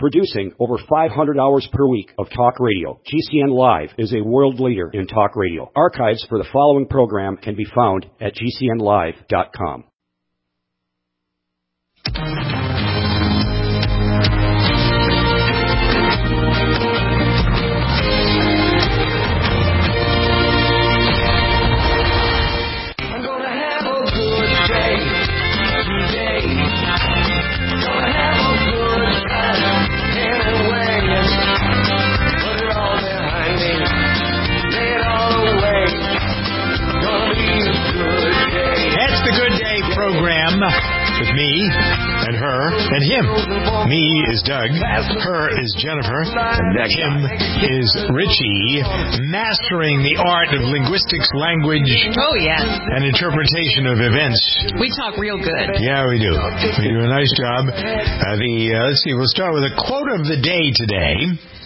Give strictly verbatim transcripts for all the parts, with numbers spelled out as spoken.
Producing over five hundred hours per week of talk radio, G C N Live is a world leader in talk radio. Archives for the following program can be found at G C N live dot com. Program with me and her and him. Me is Doug. Her is Jennifer. And him is Richie, mastering the art of linguistics, language, oh yes, and interpretation of events. We talk real good. Yeah, we do. We do a nice job. Uh, the uh, let's see. We'll start with a quote of the day today,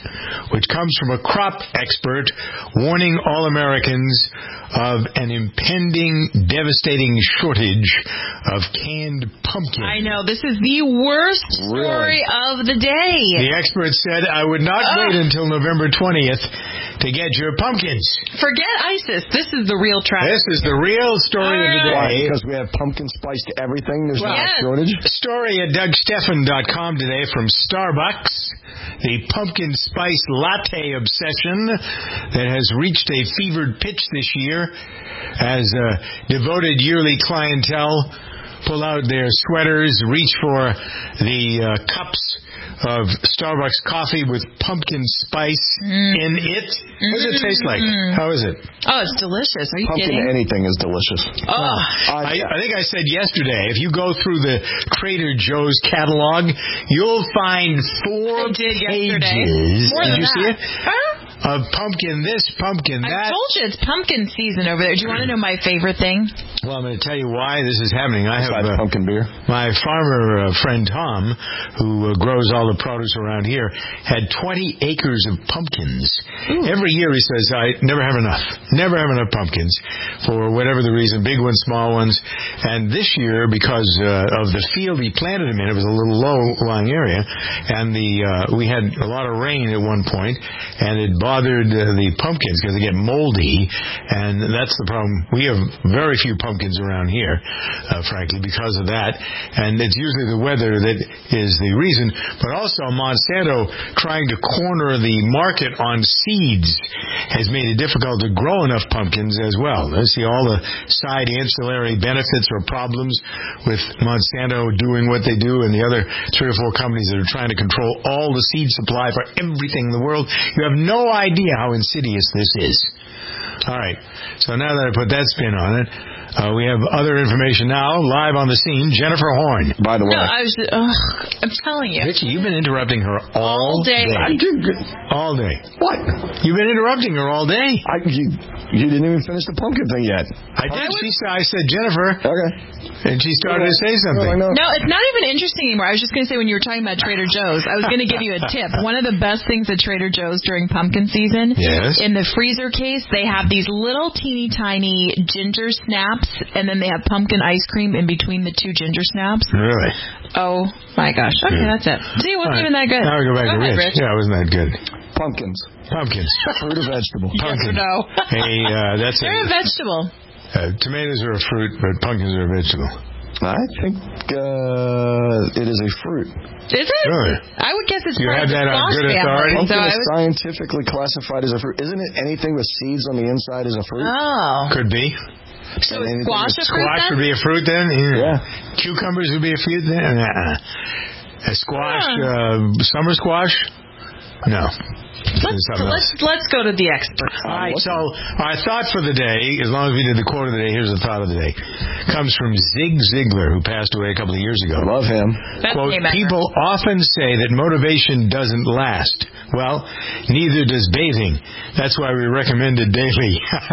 which comes from a crop expert warning all Americans of an impending, devastating shortage of canned pumpkin. I know. This is the worst story really? of the day. The expert said, I would not uh, wait until November twentieth to get your pumpkins. Forget ISIS. This is the real tragedy. This is the real story uh, of the day. Why? Because we have pumpkin spiced everything. There's well, not yes. a shortage. Story at Doug Stephan dot com today from Starbucks. The pumpkin spice latte obsession that has reached a fevered pitch this year as uh, devoted yearly clientele pull out their sweaters, reach for the uh, cups of Starbucks coffee with pumpkin spice mm. in it. What does it taste like? How is it? Oh, it's delicious. Are you pumpkin kidding? Anything is delicious. Oh. I, I think I said yesterday, if you go through the Trader Joe's catalog, you'll find four I did pages. Yesterday. More did than you that. see it? Huh? Of pumpkin this, pumpkin that. I told you it's pumpkin season over there. Do you want to know my favorite thing? Well, I'm going to tell you why this is happening. I have uh, pumpkin beer. My farmer uh, friend Tom, who uh, grows all the produce around here, had twenty acres of pumpkins. Ooh. Every year he says, I never have enough. Never have enough pumpkins for whatever the reason, big ones, small ones. And this year, because uh, of the field he planted them in, it was a little low-lying area, and the uh, we had a lot of rain at one point, and it bothered uh, the pumpkins because they get moldy, and that's the problem. We have very few pumpkins around here, uh, frankly, because of that, and it's usually the weather that is the reason, but also Monsanto trying to corner the market on seeds has made it difficult to grow enough pumpkins as well. I see all the side ancillary benefits or problems with Monsanto doing what they do and the other three or four companies that are trying to control all the seed supply for everything in the world. You have no idea how insidious this is. All right. So now that I put that spin on it, uh, we have other information now, live on the scene. Jennifer Horn. By the way. No, I was, uh, I'm telling you. Richie, you've been interrupting her all, all day. day. I did good. All day. What? You've been interrupting her all day. I, you, you didn't even finish the pumpkin thing yet. I did. I, was, she, I said, Jennifer. Okay. And she started to say something. No, it's not even interesting anymore. I was just going to say when you were talking about Trader Joe's, I was going to give you a tip. One of the best things at Trader Joe's during pumpkin season, yes. in the freezer case, they have these little teeny tiny ginger snaps, and then they have pumpkin ice cream in between the two ginger snaps. Really? Oh, my gosh. Okay, yeah. that's it. See, it wasn't right. even that good. Now we go back go to ahead, Rich. Rich. Yeah, it wasn't that good. Pumpkins. Pumpkins. Fruit or vegetable? Pumpkin. Yes or no? Hey, uh, that's They're a, a vegetable. Uh, tomatoes are a fruit, but pumpkins are a vegetable. I think uh, it is a fruit. Is it? Really? I would guess it's you part have of the that on good family. authority. Pumpkin So is would... scientifically classified as a fruit. Isn't it anything with seeds on the inside is a fruit? Oh. Could be. So is squash a fruit Squash then? would be a fruit then? Yeah. yeah. Cucumbers would be a fruit then? Uh-uh. A squash, huh. uh, summer squash? No. Let's, let's let's go to the experts. All right, so our thought for the day, as long as we did the quote of the day, here's the thought of the day, comes from Zig Ziglar, who passed away a couple of years ago. I love him. Quote, people often say that motivation doesn't last. Well, neither does bathing. That's why we recommend it daily.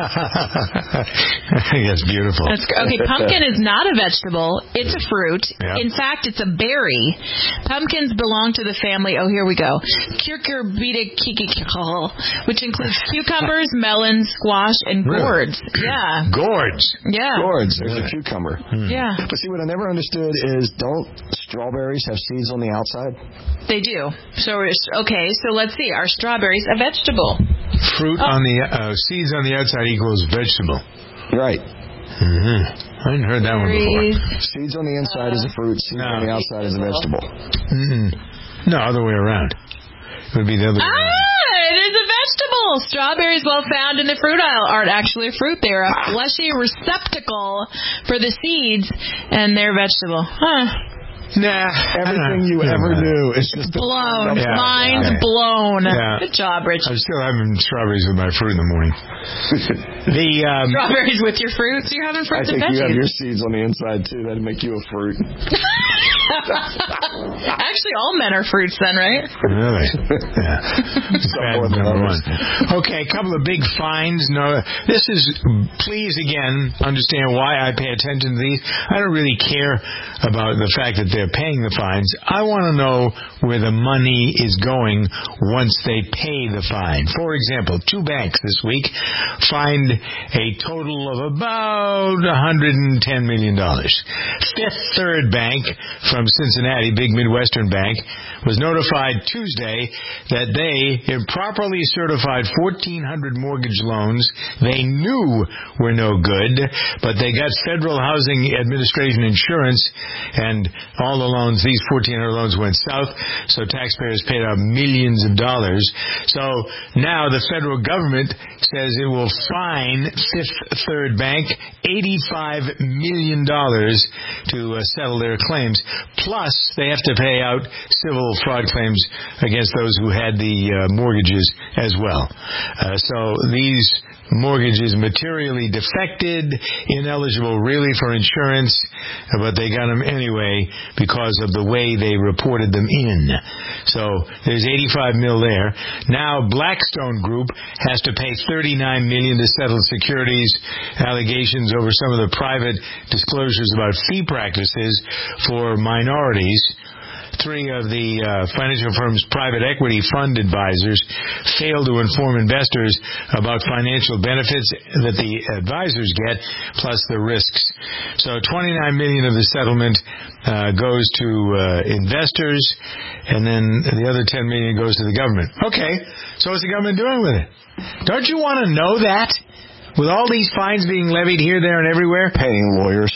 I think that's beautiful. That's, okay, pumpkin is not a vegetable. It's a fruit. Yeah. In fact, it's a berry. Pumpkins belong to the family, oh, here we go, Cucurbitaceae. which includes cucumbers, melons, squash, and gourds. Really? Yeah. Gourds. Yeah. Gourds. There's a cucumber. Hmm. Yeah. But see, what I never understood is, don't strawberries have seeds on the outside? They do. So, okay, so let's see. Are strawberries a vegetable? Fruit Oh. on the uh, seeds on the outside equals vegetable. Right. Mm-hmm. I hadn't heard that one Berries. before. Seeds on the inside is a fruit. Seeds No. on the outside is a vegetable. Mm-mm. No, other way around. It would be the other way around. Ah, it is a vegetable. Strawberries, while found in the fruit aisle, aren't actually a fruit. They're a fleshy receptacle for the seeds, and they're vegetable. Huh. Nah. Everything you Yeah. ever knew is just Blown. Yeah. Mind's Okay. blown. Yeah. Good job, Rich. I'm still having strawberries with my fruit in the morning. the um, Strawberries with your fruits? You're having I fruits and think you have veggies. your seeds on the inside, too. That'd make you a fruit. Actually, all men are fruits then, right? Really? Yeah. Bad more than number others. one. Okay, a couple of big fines. No, this is, please again, understand why I pay attention to these. I don't really care about the fact that they're paying the fines. I want to know where the money is going once they pay the fine. For example, two banks this week fined a total of about one hundred ten million dollars. Fifth Third Bank from Cincinnati, big Midwestern bank, was notified Tuesday that they improperly certified fourteen hundred mortgage loans they knew were no good, but they got Federal Housing Administration insurance, and all the loans, these fourteen hundred loans went south, so taxpayers paid out millions of dollars. So now the federal government says it will fine Fifth Third Bank eighty-five million dollars to uh, settle their claims. Plus, they have to pay out civil fraud claims against those who had the uh, mortgages as well. Uh, so these mortgages materially defected, ineligible really for insurance, but they got them anyway because of the way they reported them in. So there's eighty-five mil there. Now Blackstone Group has to pay thirty-nine million to settle securities allegations over some of the private disclosures about fee practices for minorities. Three of the uh, financial firm's private equity fund advisors failed to inform investors about financial benefits that the advisors get, plus the risks. So twenty-nine million dollars of the settlement uh, goes to uh, investors, and then the other ten million dollars goes to the government. Okay, so what's the government doing with it? Don't you want to know that? With all these fines being levied here, there, and everywhere? Paying lawyers.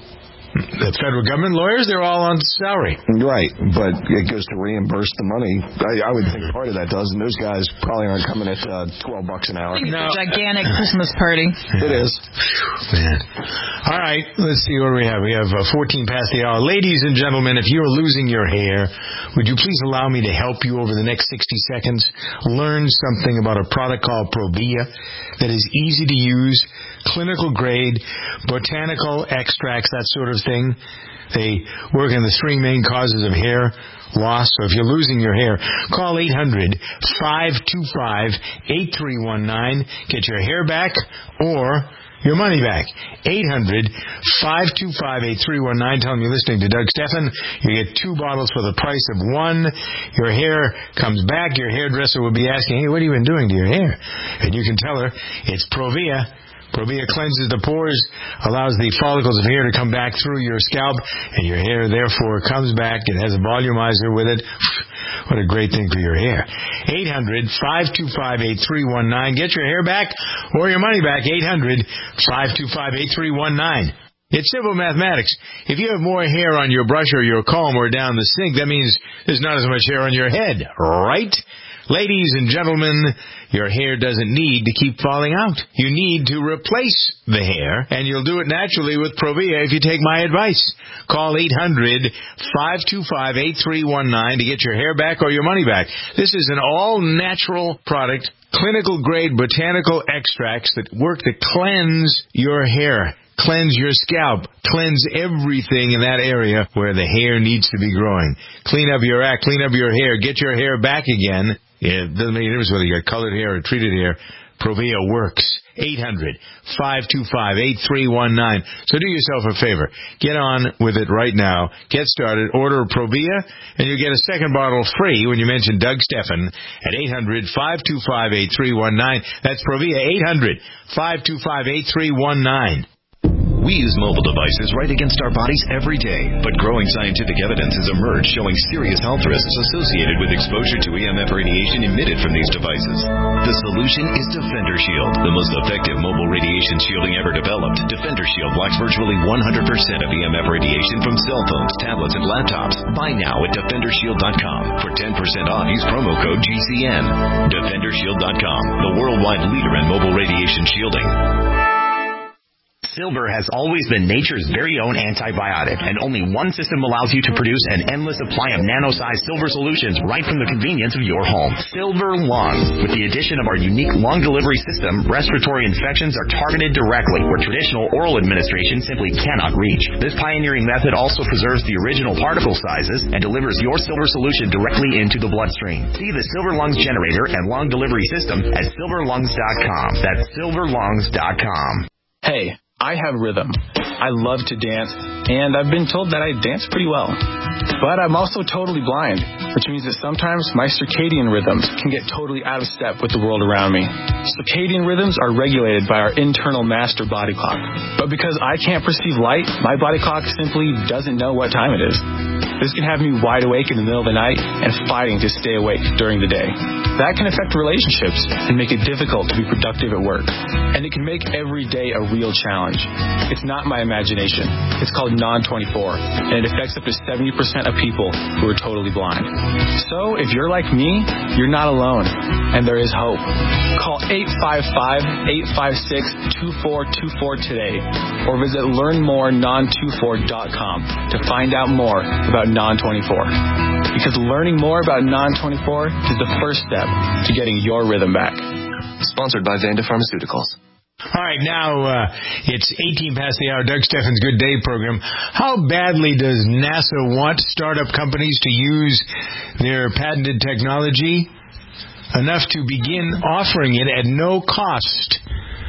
The federal government lawyers, they're all on salary. Right, but it goes to reimburse the money. I, I would think part of that does, and those guys probably aren't coming at uh, twelve bucks an hour. I think No. it's a gigantic Christmas party. It is. Whew, man. All right, let's see what we have. We have uh, fourteen past the hour. Ladies and gentlemen, if you're losing your hair, would you please allow me to help you over the next sixty seconds? Learn something about a product called Provia that is easy to use, clinical grade, botanical extracts, that sort of thing. They work in the three main causes of hair loss. So if you're losing your hair, call eight hundred, five two five, eight three one nine. Get your hair back or your money back. eight hundred, five two five, eight three one nine. Tell them you're listening to Doug Stephan. You get two bottles for the price of one. Your hair comes back. Your hairdresser will be asking, hey, what have you been doing to your hair? And you can tell her it's Provia. Provia cleanses the pores, allows the follicles of hair to come back through your scalp, and your hair, therefore, comes back. It has a volumizer with it. What a great thing for your hair. eight hundred, five two five, eight three one nine. Get your hair back or your money back. eight hundred, five two five, eight three one nine. It's simple mathematics. If you have more hair on your brush or your comb or down the sink, that means there's not as much hair on your head, right? Ladies and gentlemen, your hair doesn't need to keep falling out. You need to replace the hair, and you'll do it naturally with Provia if you take my advice. Call eight hundred, five two five, eight three one nine to get your hair back or your money back. This is an all-natural product, clinical-grade botanical extracts that work to cleanse your hair. Cleanse your scalp. Cleanse everything in that area where the hair needs to be growing. Clean up your act. Clean up your hair. Get your hair back again. It doesn't make a difference whether you got colored hair or treated hair. Provia works. eight hundred, five two five, eight three one nine. So do yourself a favor. Get on with it right now. Get started. Order Provia, and you get a second bottle free when you mention Doug Stephan at eight hundred, five two five, eight three one nine. That's Provia, eight hundred, five two five, eight three one nine. We use mobile devices right against our bodies every day, but growing scientific evidence has emerged showing serious health risks associated with exposure to E M F radiation emitted from these devices. The solution is Defender Shield, the most effective mobile radiation shielding ever developed. Defender Shield blocks virtually one hundred percent of E M F radiation from cell phones, tablets, and laptops. Buy now at defender shield dot com. For ten percent off, use promo code G C N. defender shield dot com, the worldwide leader in mobile radiation shielding. Silver has always been nature's very own antibiotic, and only one system allows you to produce an endless supply of nano-sized silver solutions right from the convenience of your home. Silver Lungs. With the addition of our unique lung delivery system, respiratory infections are targeted directly, where traditional oral administration simply cannot reach. This pioneering method also preserves the original particle sizes and delivers your silver solution directly into the bloodstream. See the Silver Lungs generator and lung delivery system at silver lungs dot com. That's silver lungs dot com. Hey, I have rhythm. I love to dance, and I've been told that I dance pretty well. But I'm also totally blind, which means that sometimes my circadian rhythms can get totally out of step with the world around me. Circadian rhythms are regulated by our internal master body clock. But because I can't perceive light, my body clock simply doesn't know what time it is. This can have me wide awake in the middle of the night and fighting to stay awake during the day. That can affect relationships and make it difficult to be productive at work. And it can make every day a real challenge. It's not my imagination. It's called non twenty-four, and it affects up to seventy percent of people who are totally blind. So if you're like me, you're not alone, and there is hope. Call eight five five, eight five six, two four two four today, or visit learn more non twenty-four dot com to find out more about non twenty-four. Because learning more about non twenty-four is the first step to getting your rhythm back. Sponsored by Vanda Pharmaceuticals. All right, now uh, it's eighteen past the hour. Doug Stephan's Good Day program. How badly does NASA want startup companies to use their patented technology? Enough to begin offering it at no cost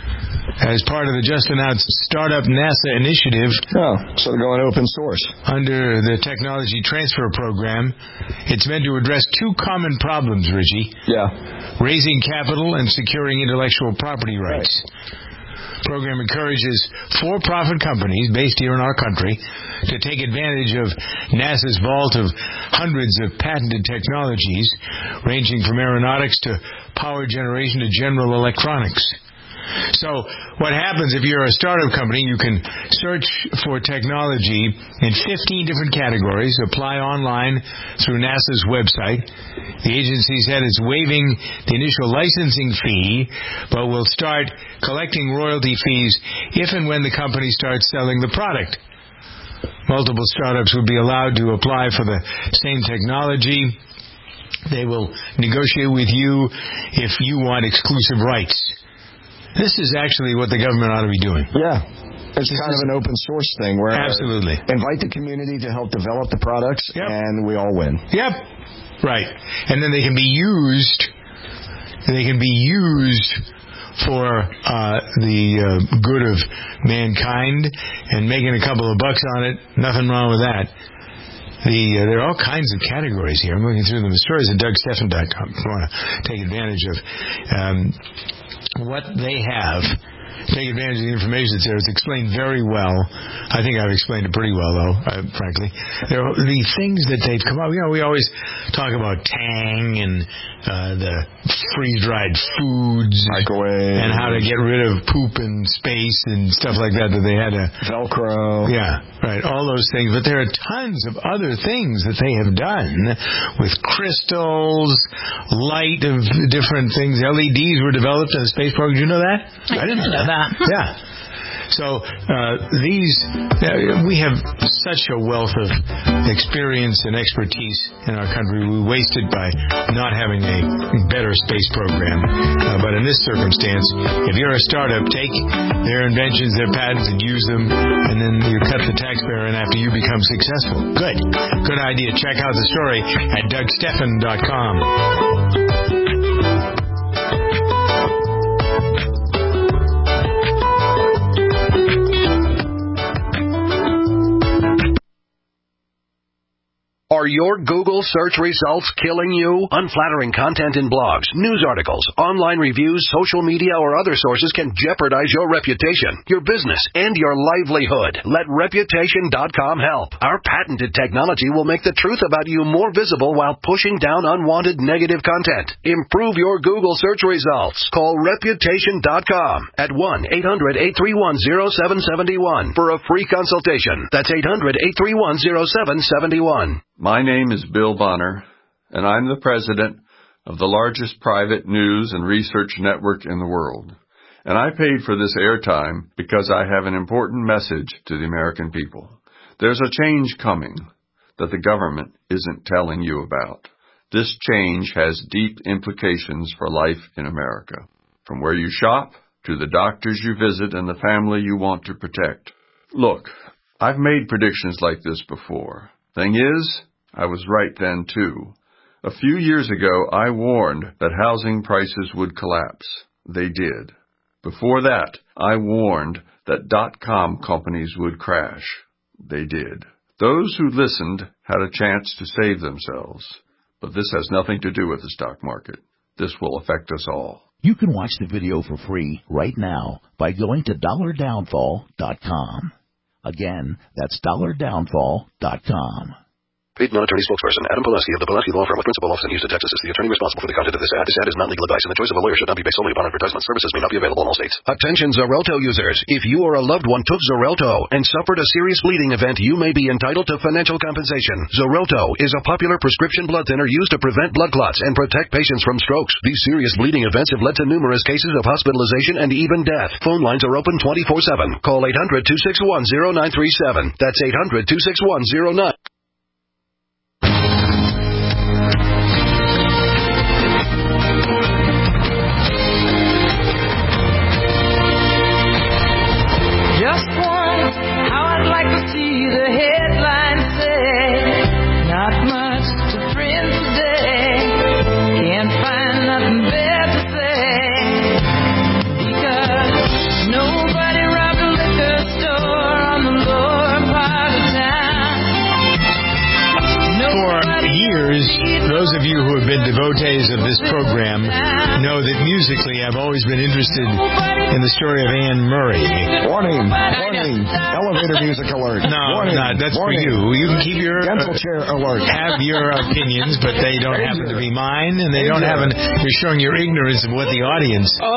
as part of the just-announced Startup NASA initiative. Oh, so they're going open source. Under the Technology Transfer Program. It's meant to address two common problems, Richie. Yeah. Raising capital and securing intellectual property rights. Right. The program encourages for-profit companies based here in our country to take advantage of NASA's vault of hundreds of patented technologies, ranging from aeronautics to power generation to general electronics. So what happens if you're a startup company, you can search for technology in fifteen different categories, apply online through NASA's website. The agency said it's waiving the initial licensing fee, but will start collecting royalty fees if and when the company starts selling the product. Multiple startups would be allowed to apply for the same technology. They will negotiate with you if you want exclusive rights. This is actually what the government ought to be doing. Yeah. It's this kind of an open source thing where absolutely invite the community to help develop the products, yep. and we all win. Yep. Right. And then they can be used they can be used for uh, the uh, good of mankind, and making a couple of bucks on it, nothing wrong with that. The, uh, there are all kinds of categories here. I'm looking through them. The stories at doug stephan dot com if you want to take advantage of um, what they have. Take advantage of the information that's there. It's explained very well. I think I've explained it pretty well, though, uh, frankly. There are the things that they've come up. You know, we always talk about Tang and uh, the freeze-dried foods. Microwave. And how to get rid of poop in space and stuff like that that they had to... Velcro. Yeah, right. All those things. But there are tons of other things that they have done with crystals, light of different things. L E Ds were developed in the space program. Did you know that? I, I didn't know that. Yeah. So uh, these, uh, we have such a wealth of experience and expertise in our country. We waste it by not having a better space program. Uh, but in this circumstance, if you're a startup, take their inventions, their patents, and use them, and then you cut the taxpayer in after you become successful. Good. Good idea. Check out the story at doug stephan dot com. Are your Google search results killing you? Unflattering content in blogs, news articles, online reviews, social media, or other sources can jeopardize your reputation, your business, and your livelihood. Let Reputation dot com help. Our patented technology will make the truth about you more visible while pushing down unwanted negative content. Improve your Google search results. Call Reputation dot com at one eight hundred eight three one zero seven seven one for a free consultation. That's eight hundred eight three one zero seven seven one. My name is Bill Bonner, and I'm the president of the largest private news and research network in the world. And I paid for this airtime because I have an important message to the American people. There's a change coming that the government isn't telling you about. This change has deep implications for life in America, from where you shop to the doctors you visit and the family you want to protect. Look, I've made predictions like this before. Thing is, I was right then too. A few years ago, I warned that housing prices would collapse. They did. Before that, I warned that dot-com companies would crash. They did. Those who listened had a chance to save themselves. But this has nothing to do with the stock market. This will affect us all. You can watch the video for free right now by going to dollar downfall dot com. Again, that's dollar downfall dot com. Paid non-attorney spokesperson Adam Pulaski of the Pulaski Law Firm with principal office in Houston, Texas is the attorney responsible for the content of this ad. This ad is not legal advice, and the choice of a lawyer should not be based solely upon advertisement. Services may not be available in all states. Attention Xarelto users. If you or a loved one took Xarelto and suffered a serious bleeding event, you may be entitled to financial compensation. Xarelto is a popular prescription blood thinner used to prevent blood clots and protect patients from strokes. These serious bleeding events have led to numerous cases of hospitalization and even death. Phone lines are open twenty-four seven. Call eight hundred two six one zero nine three seven. That's eight hundred two six one zero nine. Those of you who have been devotees of this program know that musically I've always been interested in the story of Anne Murray. Warning, warning, elevator music alert. No, warning, not, that's warning. for you. You can keep your... Dental uh, chair alert. Have your opinions, but they don't Danger. happen to be mine, and they Danger. don't happen... You're showing your ignorance of what the audience oh.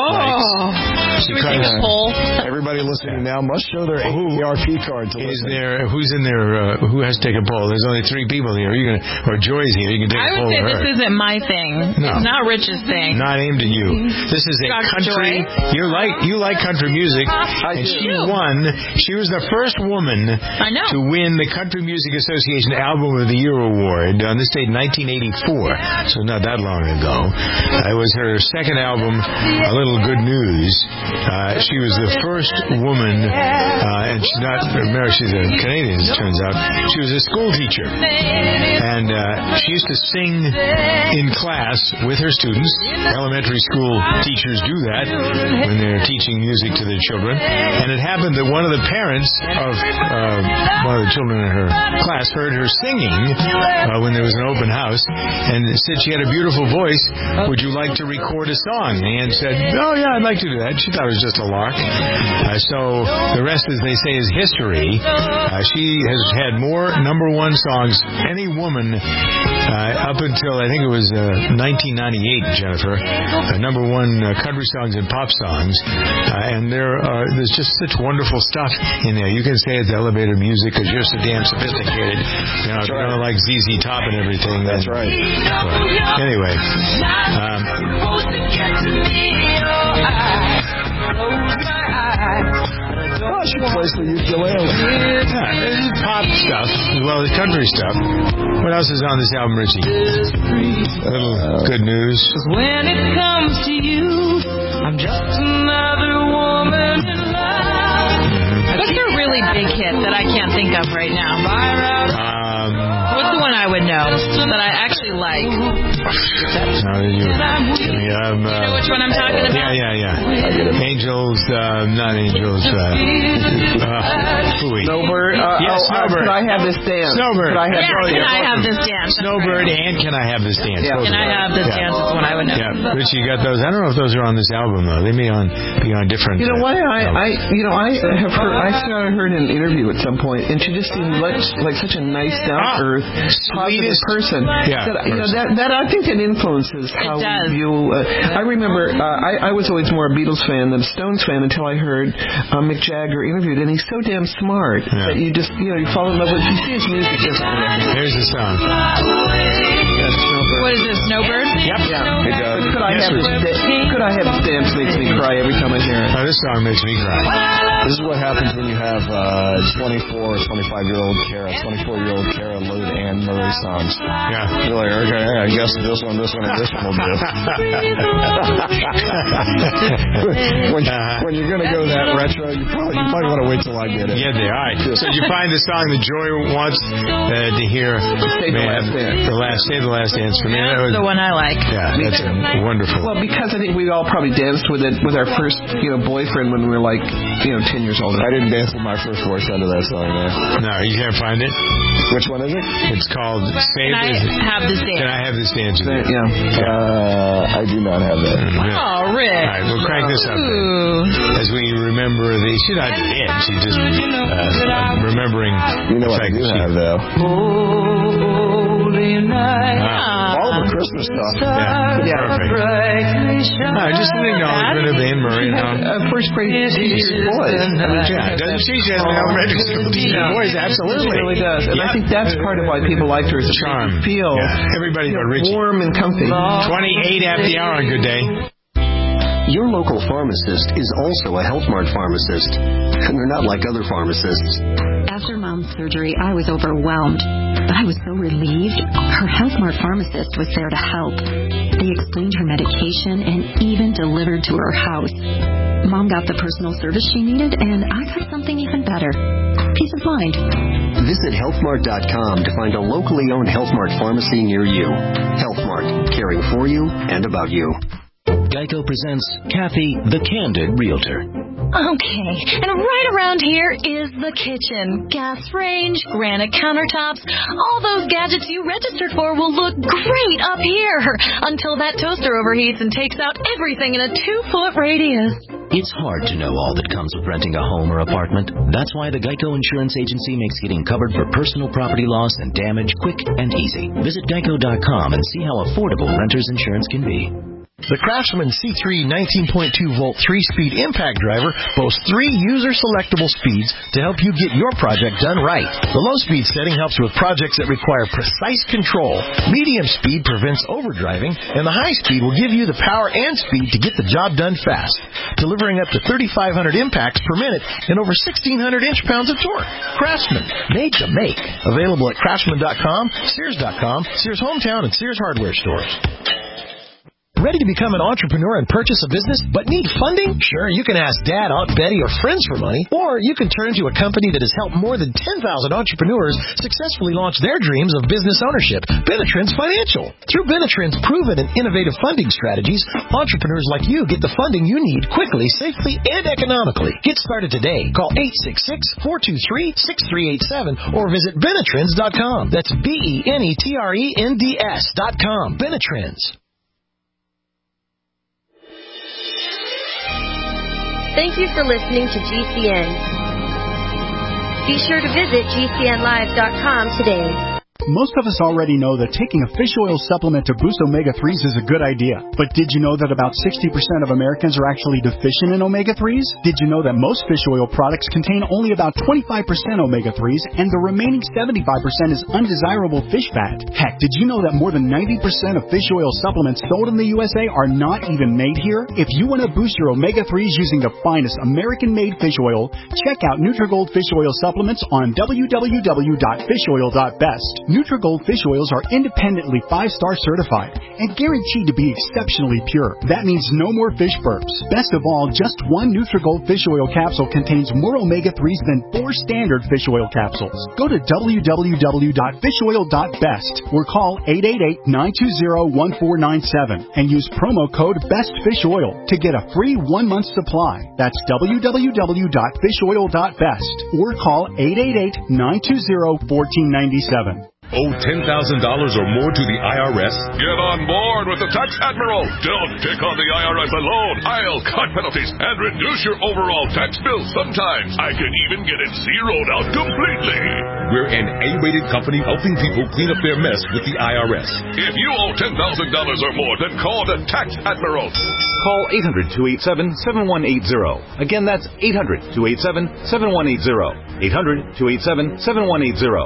likes. Should we take a poll? Everybody listening now must show their A A R P card to Is listen. there... Who's in there? Uh, who has to take a poll? There's only three people here. You're gonna, or Joy's here. You can take I a poll. would say this isn't my thing. No. It's not Rich's thing. Not aimed at you. This is a Doctor country. Joy? You like you like country music, I and do. she won. She was the first woman I know. to win the Country Music Association Album of the Year award on this date in nineteen eighty-four. So not that long ago. It was her second album, A Little Good News. Uh, she was the first woman, uh, and she's not American. She's a Canadian, as it turns out. She was a school teacher, and uh, she used to sing in class with her students. Elementary school teachers do that when they're teaching music to their children. And it happened that one of the parents of uh, one of the children in her class heard her singing uh, when there was an open house and said she had a beautiful voice. Would you like to record a song? And said, oh, yeah, I'd like to do that. She thought it was just a lark. Uh, so the rest, as they say, is history. Uh, she has had more number one songs, any woman, uh, up until I think it was uh, nineteen ninety-eight, Jennifer, uh, number one uh, country songs and pop songs, uh, and there are, there's just such wonderful stuff in there. You can say it's elevator music because you're so damn sophisticated. You know, if you're like Z Z Top and everything. That's then, right. But anyway, um, well, she plays the ukulele. yeah, this is pop stuff as well as country stuff. What else is on this album, Richie? A little uh, good news. When it comes to you, I'm just another woman in love. What's a really big hit that I can't think of right now? Um, What's the one I would know that I actually like? How did you? Um, uh, you know which one I'm talking about? Yeah, yeah, yeah. Angels, uh, not angels. Uh, uh, Snowbird. Uh, yes, oh, Snowbird. Uh, could I have this dance? Snowbird. Could I have Yeah, this can dance? I have this dance? Snowbird and Can I Have This Dance? Yeah. Can I have this yeah. dance is the one I would know. Yeah, Richie, you got those? I don't know if those are on this album though. They may on be on different. You know uh, what? I, albums. I, you know, I have heard. I thought I heard an interview at some point, and she just seemed like like such a nice, down to earth, ah, positive person. Yeah, that, you know, that that I think that influences how does. you. Uh, I remember uh, I, I was always more a Beatles fan than a Stones fan until I heard uh, Mick Jagger interviewed, and he's so damn smart yeah. that you just you know you fall in love with. You see his music. Just, Here's the song. What is this, Snowbird? Yep. Yeah. It does. Could I Yes, have this? Da- could I have this dance? Makes me cry every time I hear it. Oh, this song makes me cry. This is what happens when you have uh, twenty-four, twenty-five-year-old Kara, twenty-four-year-old Kara load Anne Murray songs. Yeah. You're like, okay, I guess this one, this one, and this one will do. when, Uh-huh. when you're going to go that retro, you probably, you probably want to wait till I get it. Yeah, they are. So you find the song that Joy wants uh, to hear. Save the Last Dance. The last, Save the Last Dance for me. That was, The one I like. yeah, that's uh, wonderful. Well, because I think we all probably danced with it with our first, you know, boyfriend when we were like, you know, ten years old. I didn't dance with my first boyfriend to that song, man. No, you can't find it. Which one is it? It's called Save Can I This. have this dance? Can I have this dance? With you? Yeah. Uh, I do not have that. Oh, Rick. All right, we'll crank this up then. Ooh. As we remember the, she's not dead, she's just uh, remembering. You know what I do have, though? Ah. All of the Christmas stuff. Yeah, Yeah. perfect. No, just an acknowledgement of Anne Murray. You know. Uh, first grade teacher boys. Yeah, doesn't she? She has an elementary school teacher boys, absolutely. It really does. And Yeah. I think that's part of why people liked her. Is Charm. you feel Yeah. Everybody you but know, Richie. warm and comfy. twenty-eight after the hour on Good Day. Your local pharmacist is also a Health Mart pharmacist, and they're not like other pharmacists. After Mom's surgery, I was overwhelmed, but I was so relieved. Her Health Mart pharmacist was there to help. They explained her medication and even delivered to her house. Mom got the personal service she needed, and I got something even better. Peace of mind. Visit health mart dot com to find a locally owned Health Mart pharmacy near you. Health Mart, caring for you and about you. Geico presents Kathy, the Candid Realtor. Okay, and right around here is the kitchen. Gas range, granite countertops, all those gadgets you registered for will look great up here until that toaster overheats and takes out everything in a two-foot radius. It's hard to know all that comes with renting a home or apartment. That's why the Geico Insurance Agency makes getting covered for personal property loss and damage quick and easy. Visit geico dot com and see how affordable renter's insurance can be. The Craftsman C three nineteen point two volt three-speed impact driver boasts three user-selectable speeds to help you get your project done right. The low-speed setting helps with projects that require precise control. Medium speed prevents overdriving, and the high speed will give you the power and speed to get the job done fast, delivering up to thirty-five hundred impacts per minute and over sixteen hundred inch-pounds of torque. Craftsman, made to make. Available at craftsman dot com, sears dot com, Sears Hometown, and Sears Hardware stores. Ready to become an entrepreneur and purchase a business, but need funding? Sure, you can ask Dad, Aunt Betty, or friends for money, or you can turn to a company that has helped more than ten thousand entrepreneurs successfully launch their dreams of business ownership, Benetrends Financial. Through Benetrends' proven and innovative funding strategies, entrepreneurs like you get the funding you need quickly, safely, and economically. Get started today. Call eight six six, four two three, six three eight seven or visit Benetrends dot com. That's B E N E T R E N D S dot com. Benetrends. Thank you for listening to G C N. Be sure to visit G C N live dot com today. Most of us already know that taking a fish oil supplement to boost omega threes is a good idea. But did you know that about sixty percent of Americans are actually deficient in omega threes? Did you know that most fish oil products contain only about twenty-five percent omega threes and the remaining seventy-five percent is undesirable fish fat? Heck, did you know that more than ninety percent of fish oil supplements sold in the U S A are not even made here? If you want to boost your omega threes using the finest American-made fish oil, check out Nutrigold Fish Oil Supplements on w w w dot fish oil dot best. Nutrigold fish oils are independently five-star certified and guaranteed to be exceptionally pure. That means no more fish burps. Best of all, just one Nutrigold fish oil capsule contains more omega threes than four standard fish oil capsules. Go to w w w dot fish oil dot best or call eight eight eight, nine two zero, one four nine seven and use promo code BESTFISHOIL to get a free one-month supply. That's w w w dot fish oil dot best or call eight eight eight, nine two zero, one four nine seven. Owe ten thousand dollars or more to the I R S? Get on board with the Tax Admiral. Don't pick on the I R S alone. I'll cut penalties and reduce your overall tax bill. Sometimes I can even get it zeroed out completely. We're an A-rated company helping people clean up their mess with the I R S. If you owe ten thousand dollars or more, then call the Tax Admiral. Call eight hundred, two eight seven, seven one eight zero. Again, that's eight hundred, two eight seven, seven one eight zero. eight hundred, two eight seven, seven one eight zero.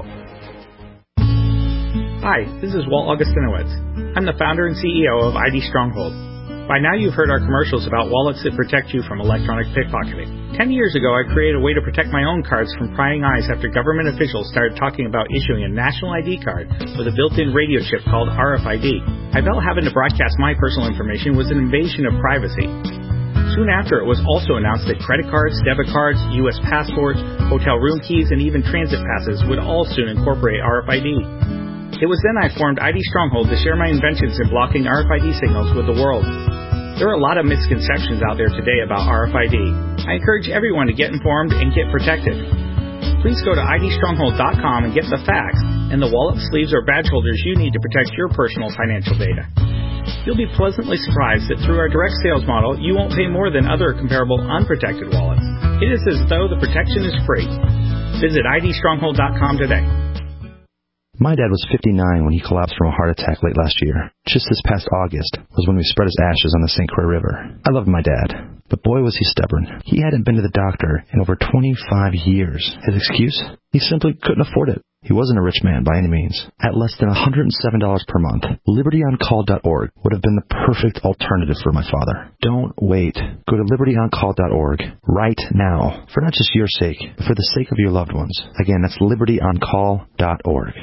Hi, this is Walt Augustinowitz. I'm the founder and C E O of I D Stronghold. By now you've heard our commercials about wallets that protect you from electronic pickpocketing. Ten years ago, I created a way to protect my own cards from prying eyes after government officials started talking about issuing a national I D card with a built-in radio chip called R F I D. I felt having to broadcast my personal information was an invasion of privacy. Soon after, it was also announced that credit cards, debit cards, U S passports, hotel room keys, and even transit passes would all soon incorporate R F I D. It was then I formed I D Stronghold to share my inventions in blocking R F I D signals with the world. There are a lot of misconceptions out there today about R F I D. I encourage everyone to get informed and get protected. Please go to I D stronghold dot com and get the facts and the wallet sleeves or badge holders you need to protect your personal financial data. You'll be pleasantly surprised that through our direct sales model, you won't pay more than other comparable unprotected wallets. It is as though the protection is free. Visit I D stronghold dot com today. My dad was fifty-nine when he collapsed from a heart attack late last year. Just this past August was when we spread his ashes on the Saint Croix River. I loved my dad, but boy was he stubborn. He hadn't been to the doctor in over twenty-five years. His excuse? He simply couldn't afford it. He wasn't a rich man by any means. At less than one hundred seven dollars per month, liberty on call dot org would have been the perfect alternative for my father. Don't wait. Go to liberty on call dot org right now, for not just your sake, but for the sake of your loved ones. Again, that's liberty on call dot org.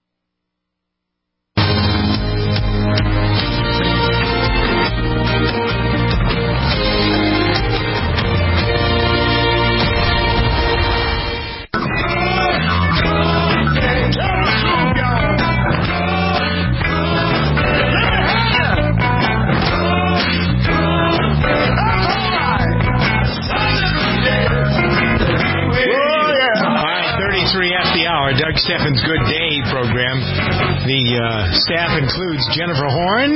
Doug Steffen's Good Day program. The uh, staff includes Jennifer Horn,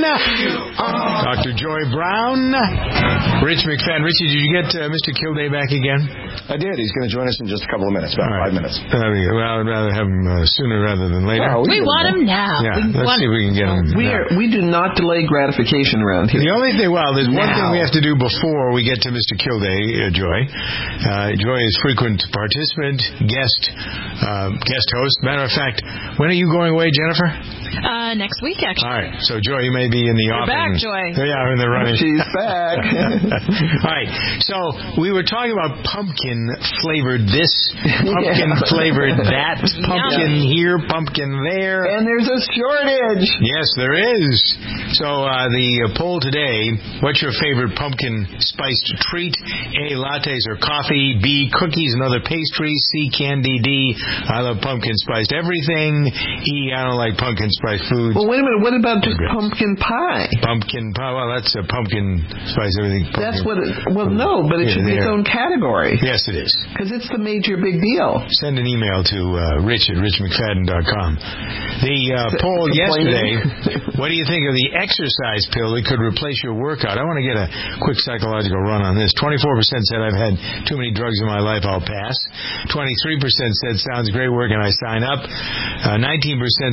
Doctor Joy Brown, Rich McFadden. Richie, did you get uh, Mister Kilday back again? I did. He's going to join us in just a couple of minutes, about right. five minutes. Uh, well, I'd rather have him uh, sooner rather than later. Oh, we, we want him now. Yeah, we let's see if we can get him. We, are, we do not delay gratification around here. The only thing, well, there's now. one thing we have to do before we get to Mister Kilday, uh, Joy. Uh, Joy is frequent participant, guest, uh, guest host. Matter of fact, when are you going away, Jennifer? Uh, next week, actually. All right. So, Joy, you may be in the You're offing. back, Joy. Yeah, in the running. She's back. All right. So, we were talking about pumpkin-flavored this, pumpkin-flavored that, pumpkin yeah. here, pumpkin there. And there's a shortage. Yes, there is. So, uh, the uh, poll today, what's your favorite pumpkin-spiced treat? A, lattes or coffee. B, cookies and other pastries. C, candy. D, I love pumpkin-spiced everything. E, I don't like pumpkin-spiced foods. Well, wait a minute. What about just pumpkin pie? Pumpkin pie. Well, that's a pumpkin spice everything. Pumpkin. That's what it, well, no, but it should be its own category. Yes, it is. Because it's the major big deal. Send an email to uh, rich at rich mcfadden dot com. The uh, poll yesterday, what do you think of the exercise pill that could replace your workout? I want to get a quick psychological run on this. twenty-four percent said I've had too many drugs in my life, I'll pass. twenty-three percent said sounds great work and I sign up. Uh, nineteen percent said interesting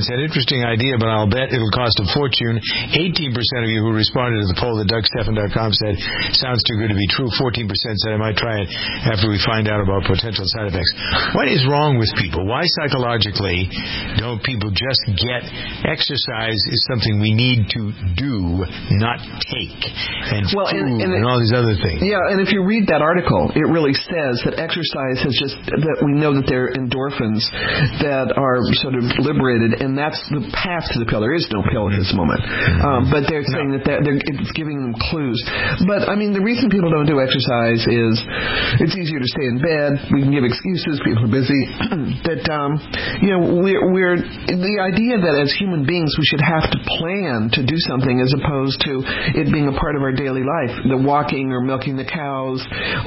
interesting idea, but I'll bet it'll cost a fortune. eighteen percent of you who responded to the poll at Doug Stephan dot com said, sounds too good to be true. fourteen percent said, I might try it after we find out about potential side effects. What is wrong with people? Why psychologically don't people just get exercise is something we need to do, not take, and well, food and, and, and all these other things? Yeah, and if you read that article, it really says that exercise has just, that we know that there are endorphins that are sort of liberated, and that's the path to the pill. There is no pill at this moment. Um, but they're saying no. that they're, they're, it's giving them clues. But, I mean, the reason people don't do exercise is it's easier to stay in bed. We can give excuses. People are busy. that, um, you know, we're, we're, the idea that as human beings we should have to plan to do something as opposed to it being a part of our daily life, the walking or milking the cows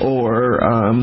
or, um,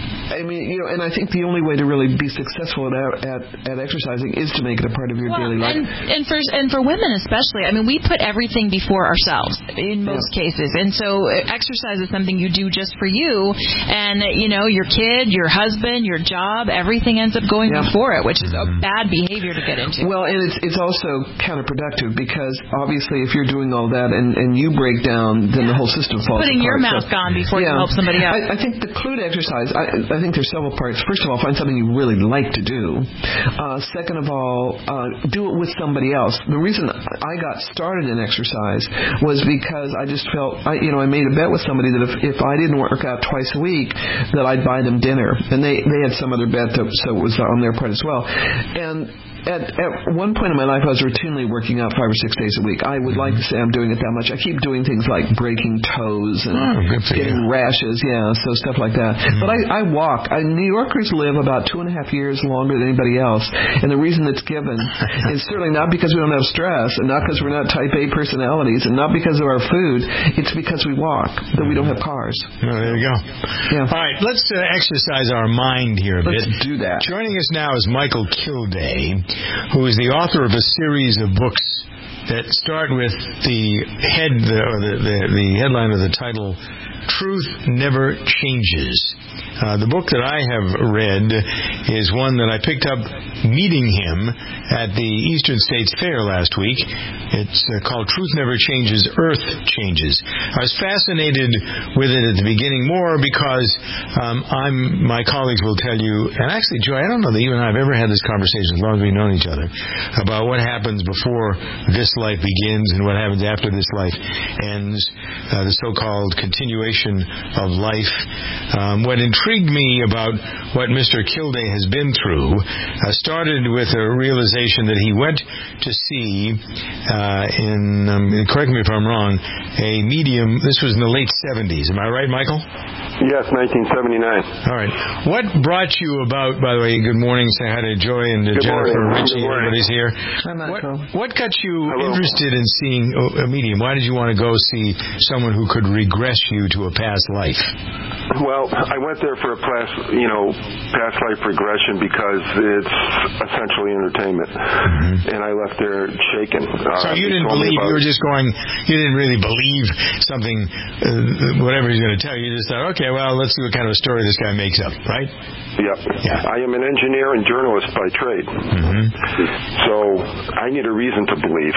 I mean, you know, and I think the only way to really be successful at at, at exercising is to make it a part of your well, daily life. And, and for and for women especially, I mean, we put everything before ourselves in most yeah. cases, and so exercise is something you do just for you, and you know, your kid, your husband, your job, everything ends up going yeah. before it, which is a bad behavior to get into. Well, and it's it's also counterproductive because obviously if you're doing all that and, and you break down, then yeah. the whole system falls Putting apart. your mask so, on before yeah. you help somebody else. I, I think the clue to exercise, I, I think there's several parts. First of all, find something you really like to do. Uh, second of all, uh, do it with somebody else. The reason I got started in exercise was because I just felt, I, you know, I made a bet with somebody that if, if I didn't work out twice a week, that I'd buy them dinner. And they, they had some other bet, that, so it was on their part as well. And At, at one point in my life, I was routinely working out five or six days a week. I would like to say I'm doing it that much. I keep doing things like breaking toes and oh, getting you. rashes, yeah, so stuff like that. Mm-hmm. But I, I walk. I, New Yorkers live about two and a half years longer than anybody else, and the reason it's given is certainly not because we don't have stress, and not because we're not type A personalities, and not because of our food. It's because we walk, that we don't have cars. Oh, there you go. Yeah. All right, let's uh, exercise our mind here a let's bit. Let's do that. Joining us now is Michael Kilday, who is the author of a series of books that start with the head, the, or the, the, the headline of the title, Truth Never Changes. Uh, the book that I have read is one that I picked up meeting him at the Eastern States Fair last week. It's uh, called Truth Never Changes, Earth Changes. I was fascinated with it at the beginning more because um, I'm, my colleagues will tell you, and actually, Joy, I don't know that you and I have ever had this conversation as long as we've known each other, about what happens before this life begins and what happens after this life ends, uh, the so-called continuation of life. Um, what intrigued me about what Mister Kilday has been through uh, started with a realization that he went to see uh, in, um, correct me if I'm wrong, a medium. This was in the late seventies. Am I right, Michael? Yes, nineteen seventy-nine. All right. What brought you about, by the way, good morning, say hi to Joy and to Jennifer, morning. Richie, everybody's here. What, what got you Hello. interested in seeing a medium? Why did you want to go see someone who could regress you to a past life? Well, I went there for a past, you know, past life regression because it's essentially entertainment, mm-hmm. and I left there shaken. So uh, you didn't believe, you were just going, you didn't really believe something, uh, whatever he's going to tell you. You just thought, okay, well, let's see what kind of a story this guy makes up, right? Yep. Yeah. I am an engineer and journalist by trade, mm-hmm. so I need a reason to believe,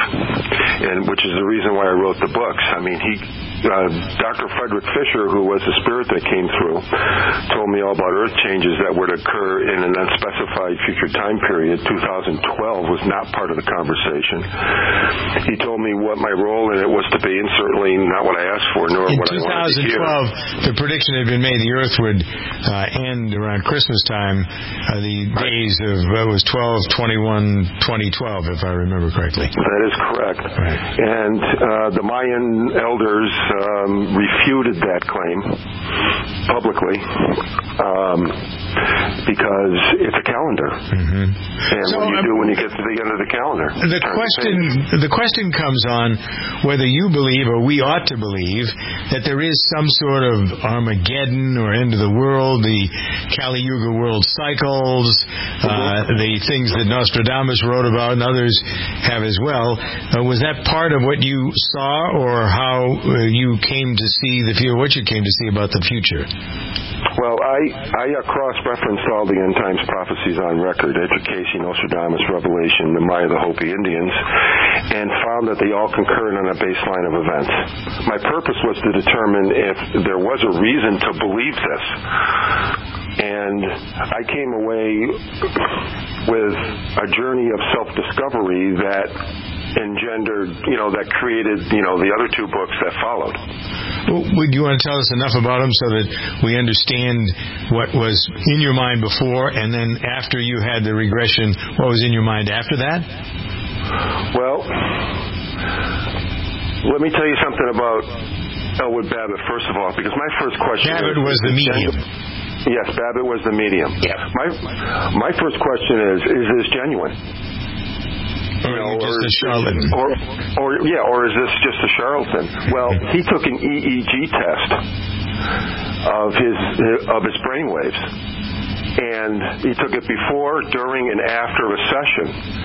and which is the reason why I wrote the books. I mean, he, uh, Doctor Frederick Fisher, who was the spirit that came through, told me all about earth changes that would occur in an unspecified future time period. two thousand twelve was not part of the conversation. He told me what my role in it was to be, and certainly not what I asked for, nor in what I wanted to hear. In two thousand twelve, the prediction had been made the earth would uh, end around Christmas time, uh, the days of, uh, it was twelve twenty-one twenty twelve, if I remember correctly. That is correct. Right. And uh, the Mayan elders um, refuted that claim publicly um, because it's a calendar. Mm-hmm. And so, what do you um, do when you get to the end of the calendar? The question, the question comes on whether you believe, or we ought to believe, that there is some sort of Armageddon or end of the world, the Kali Yuga world cycles, mm-hmm. uh, the things that Nostradamus wrote about and others have as well. Uh, was that part of what you saw, or how uh, you came to see the future, what you came to see about the future. Well, I, I uh, cross-referenced all the end times prophecies on record, Education, Nostradamus, Revelation, the Maya, the Hopi Indians, and found that they all concurred on a baseline of events. My purpose was to determine if there was a reason to believe this. And I came away with a journey of self-discovery that engendered, you know, that created, you know, the other two books that followed. Would you want to tell us enough about them so that we understand what was in your mind before, and then after you had the regression, what was in your mind after that? Well, let me tell you something about Elwood Babbitt, first of all, because my first question Babbitt is... was the medium. Yes, Babbitt was the medium. Yeah. My, my first question is, is this genuine? Or you know, just or, a charlatan. Or, or, yeah, or is this just a charlatan? Well, he took an E E G test of his of his brainwaves, and he took it before, during, and after a session.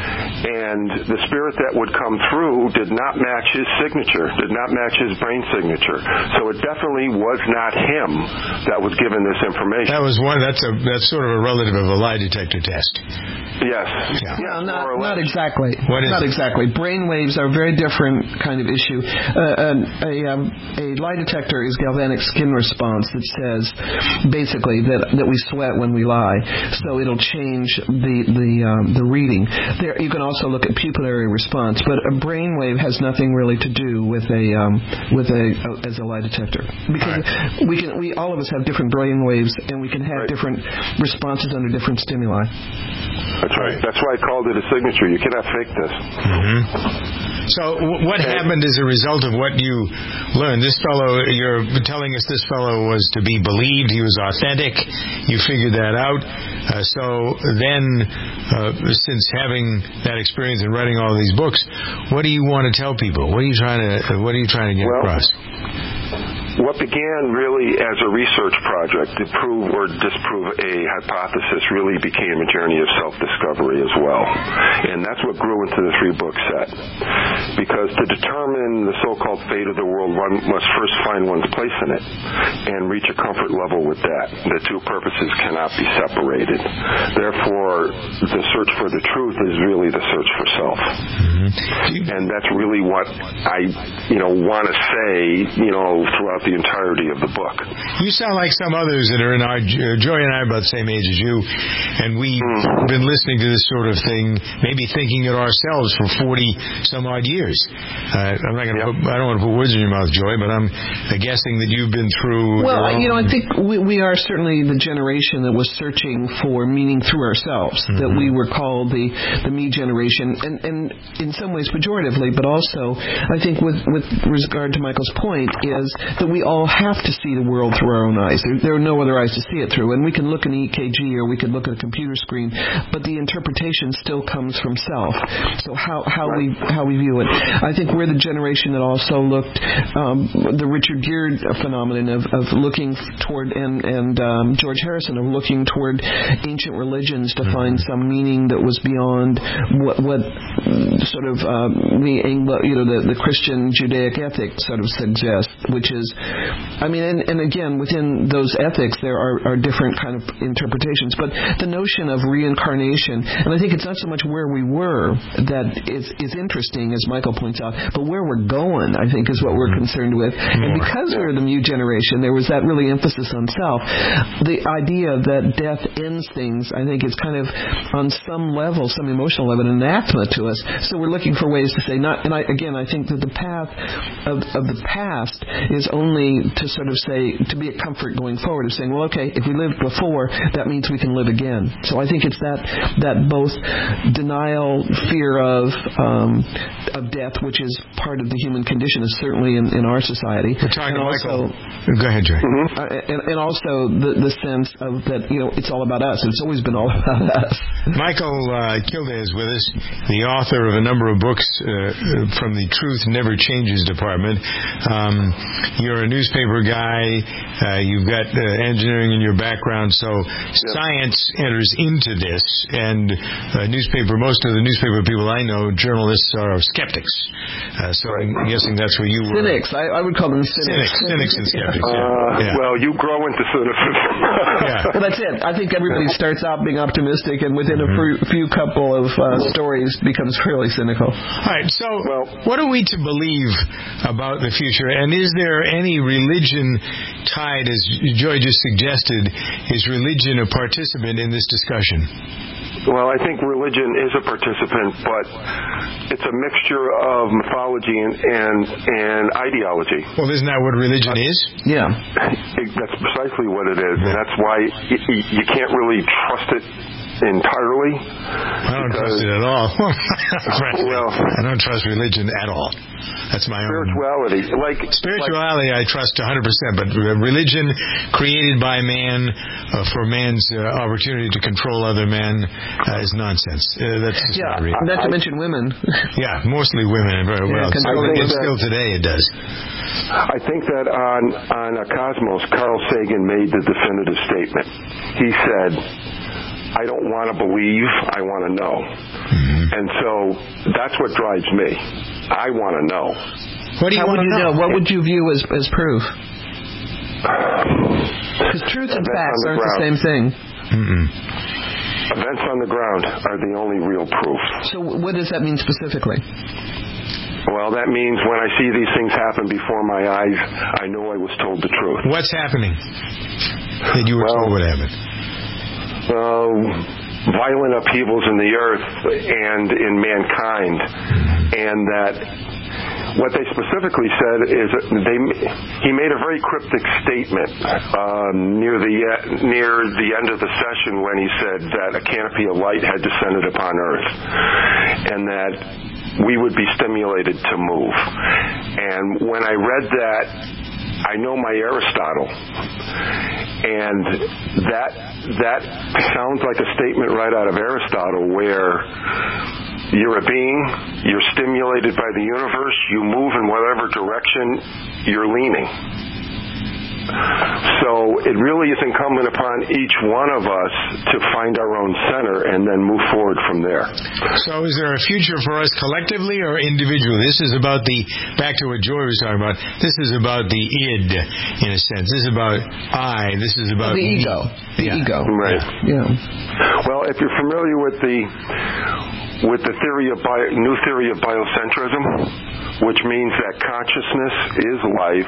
And the spirit that would come through did not match his signature, did not match his brain signature. So it definitely was not him that was given this information. That was one. That's a that's sort of a relative of a lie detector test. Yes. Yeah, yeah not, not exactly. What is not it? exactly. Brain waves are a very different kind of issue. Uh, a, um, a lie detector is galvanic skin response that says basically that that we sweat when we lie, so it'll change the the um, the reading. There, you can also look at pupillary response, but a brain wave has nothing really to do with a um, with a, a as a lie detector, because right. we can we all of us have different brain waves, and we can have right. different responses under different stimuli. That's right. That's why I called it a signature. You cannot fake this. Mm-hmm. So w- what okay. happened as a result of what you learned? This fellow, you're telling us this fellow was to be believed. He was authentic. You figured that out. Uh, so then, uh, since having that experience and writing all these books, what do you want to tell people? What are you trying to, what are you trying to get well, across? What began really as a research project to prove or disprove a hypothesis really became a journey of self-discovery as well. And that's what grew into the three-book set. Because to determine the so-called fate of the world, one must first find one's place in it and reach a comfort level with that. The two purposes cannot be separated. Therefore, the search for the truth is really the search for self. Mm-hmm. And that's really what I, you know, want to say, you know, throughout the entirety of the book. You sound like some others that are in our, uh, Joy and I are about the same age as you, and we've mm. been listening to this sort of thing, maybe thinking it ourselves for forty some odd years. Uh, I'm not going to. Yep. I don't want to put words in your mouth, Joy, but I'm guessing that you've been through. Well, you know, I think we, we are certainly the generation that was searching for meaning through ourselves. Mm-hmm. That we were called the the me generation, and and in some ways pejoratively, but also I think with with regard to Michael's point is that we all have to see the world through our own eyes. There, there are no other eyes to see it through. And we can look at an E K G or we can look at a computer screen, but the interpretation still comes from self. So how, how we how we view it. I think we're the generation that also looked, um, the Richard Gere phenomenon of, of looking toward, and, and um, George Harrison, of looking toward ancient religions to mm-hmm. find some meaning that was beyond what, what sort of um, the Anglo, you know, the, the Christian Judaic ethic sort of suggests, which is, I mean, and, and again, within those ethics, there are, are different kind of interpretations. But the notion of reincarnation, and I think it's not so much where we were that is, is interesting, as Michael points out, but where we're going, I think, is what we're concerned with. And because we're the Mu generation, there was that really emphasis on self. The idea that death ends things, I think, is kind of, on some level, some emotional level, an anathema to us. So we're looking for ways to say, not. And I, again, I think that the path of, of the past is only to sort of say, to be a comfort going forward, of saying, well, okay, if we lived before, that means we can live again. So I think it's that that both denial, fear of um, of death, which is part of the human condition, is certainly in, in our society. We're talking and to also, Michael. Go ahead, Jay. Mm-hmm. Uh, and, and also the, the sense of that, you know, it's all about us. It's always been all about us. Michael uh, Kilday is with us, the author of a number of books uh, from the Truth Never Changes department. Um, you're you're a newspaper guy. Uh, you've got uh, engineering in your background, so yep. science enters into this. And uh, newspaper, most of the newspaper people I know, journalists are skeptics. Uh, so I'm guessing that's where you were. Cynics. I, I would call them cynics. Cynics, cynics and skeptics. Yeah. Uh, yeah. Well, you grow into cynicism. yeah. Well, that's it. I think everybody starts out being optimistic, and within a few, few couple of uh, stories becomes fairly cynical. All right. So, well, what are we to believe about the future? And is there any religion tied, as Joy just suggested, is religion a participant in this discussion? Well, I think religion is a participant, but it's a mixture of mythology and and, and ideology. Well, isn't that what religion is? Yeah. It, that's precisely what it is, and that's why you, you can't really trust it entirely. I don't trust it at all. well, I don't trust religion at all. That's my spirituality. own. Like spirituality, like, I trust one hundred percent, but religion created by man uh, for man's uh, opportunity to control other men uh, is nonsense. Uh, that's just yeah. not real. Not to mention women. yeah, mostly women. Very well. Yeah, still, and still today it does. I think that on on a Cosmos, Carl Sagan made the definitive statement. He said, I don't want to believe, I want to know. Mm-hmm. And so that's what drives me. I want to know. What do you How want would to you know? know? What would you view as, as proof? Because truth and facts aren't the same thing. Mm-mm. Events on the ground are the only real proof. So what does that mean specifically? Well, that means when I see these things happen before my eyes, I know I was told the truth. What's happening? That you were well, told what happened? Uh, violent upheavals in the earth and in mankind, and that what they specifically said is that they he made a very cryptic statement um, near the uh, near the end of the session when he said that a canopy of light had descended upon Earth, and that we would be stimulated to move. And when I read that, I know my Aristotle, and that that sounds like a statement right out of Aristotle, where you're a being, you're stimulated by the universe, you move in whatever direction you're leaning. So it really is incumbent upon each one of us to find our own center and then move forward from there. So is there a future for us collectively or individually? This is about the, back to what Joy was talking about, this is about the id, in a sense. This is about I. This is about the me. ego. The yeah. ego. Right. Yeah. Well, if you're familiar with the with the theory of bio, new theory of biocentrism, which means that consciousness is life,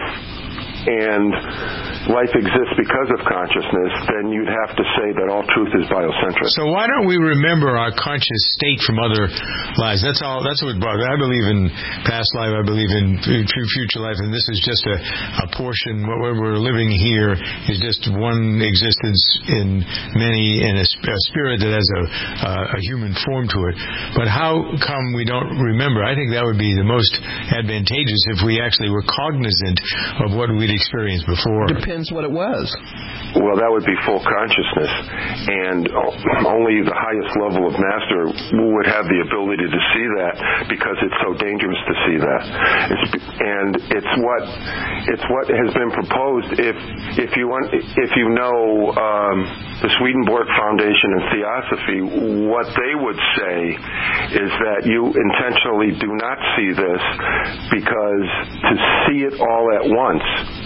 and life exists because of consciousness, then you'd have to say that all truth is biocentric. So why don't we remember our conscious state from other lives? That's all. That's what bothers me. I believe in past life. I believe in future life, and this is just a, a portion. What we're living here is just one existence in many, in a, a spirit that has a, a, a human form to it. But how come we don't remember? I think that would be the most advantageous if we actually were cognizant of what we'd experienced before. Depends what it was. Well, that would be full consciousness, and only the highest level of master would have the ability to see that, because it's so dangerous to see that. It's, and it's what it's what has been proposed. If if you want, if you know um, the Swedenborg Foundation and Theosophy, what they would say is that you intentionally do not see this, because to see it all at once